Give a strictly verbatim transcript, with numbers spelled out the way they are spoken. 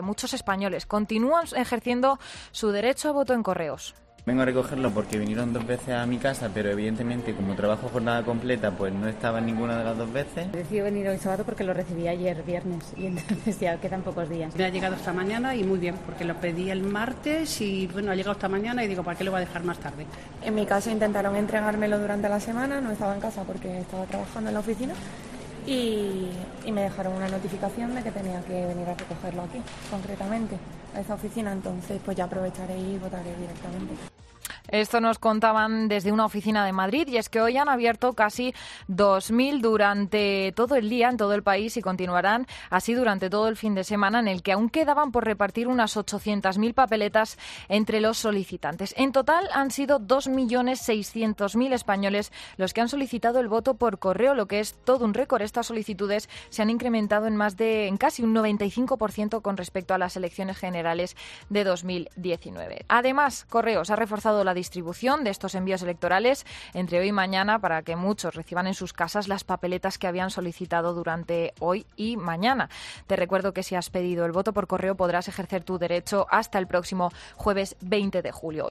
Muchos españoles continúan ejerciendo su derecho a voto en correos. Vengo a recogerlo porque vinieron dos veces a mi casa, pero evidentemente como trabajo jornada completa, pues no estaba en ninguna de las dos veces. Decidí venir hoy sábado porque lo recibí ayer viernes y entonces ya quedan pocos días. Me ha llegado esta mañana y muy bien, porque lo pedí el martes y bueno, ha llegado esta mañana y digo, ¿para qué lo voy a dejar más tarde? En mi caso intentaron entregármelo durante la semana, no estaba en casa porque estaba trabajando en la oficina y, y me dejaron una notificación de que tenía que venir a recogerlo aquí, concretamente, a esa oficina, entonces pues ya aprovecharé y votaré directamente. Esto nos contaban desde una oficina de Madrid y es que hoy han abierto casi dos mil durante todo el día en todo el país y continuarán así durante todo el fin de semana, en el que aún quedaban por repartir unas ochocientas mil papeletas entre los solicitantes. En total han sido dos millones seiscientos mil españoles los que han solicitado el voto por correo, lo que es todo un récord. Estas solicitudes se han incrementado en más de en casi un noventa y cinco por ciento con respecto a las elecciones generales de dos mil diecinueve. Además, Correos ha reforzado la distribución de estos envíos electorales entre hoy y mañana para que muchos reciban en sus casas las papeletas que habían solicitado durante hoy y mañana. Te recuerdo que si has pedido el voto por correo podrás ejercer tu derecho hasta el próximo jueves veinte de julio.